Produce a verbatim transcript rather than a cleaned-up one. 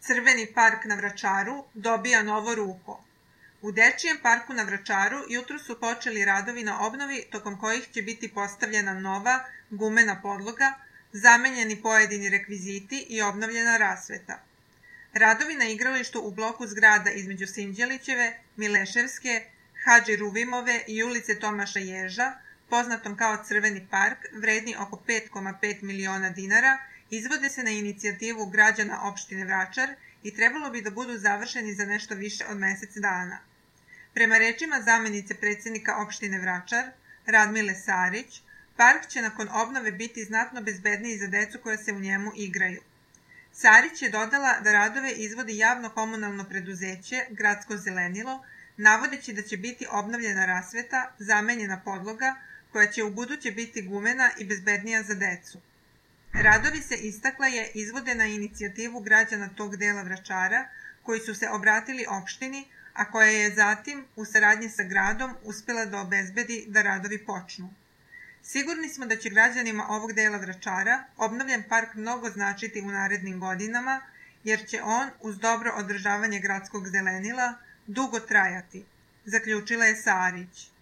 Crveni park na Vračaru dobija novo ruho. U Dečijem parku na Vračaru jutro su počeli radovi na obnovi tokom kojih će biti postavljena nova gumena podloga, zamenjeni pojedini rekviziti i obnovljena rasveta. Radovi na igralištu u bloku zgrada između Sinđelićeve, Mileševske, Hadži Ruvimove i ulice Tomaša Ježa, poznatom kao Crveni park, vredni oko pet zarez pet miliona dinara, izvode se na inicijativu građana opštine Vračar i trebalo bi da budu završeni za nešto više od mesec dana. Prema rečima zamenice predsjednika opštine Vračar, Radmile Sarić, park će nakon obnove biti znatno bezbedniji za decu koja se u njemu igraju. Sarić je dodala da radove izvodi javno komunalno preduzeće Gradsko zelenilo, navodeći da će biti obnovljena rasveta, zamenjena podloga, koja će u buduće biti gumena i bezbednija za decu. Radovi, se istakla je, izvode na inicijativu građana tog dela Vračara, koji su se obratili opštini, a koja je zatim, u saradnji sa gradom, uspela da obezbedi da radovi počnu. Sigurni smo da će građanima ovog dela Vračara obnovljen park mnogo značiti u narednim godinama, jer će on, uz dobro održavanje gradskog zelenila, dugo trajati, zaključila je Sarić.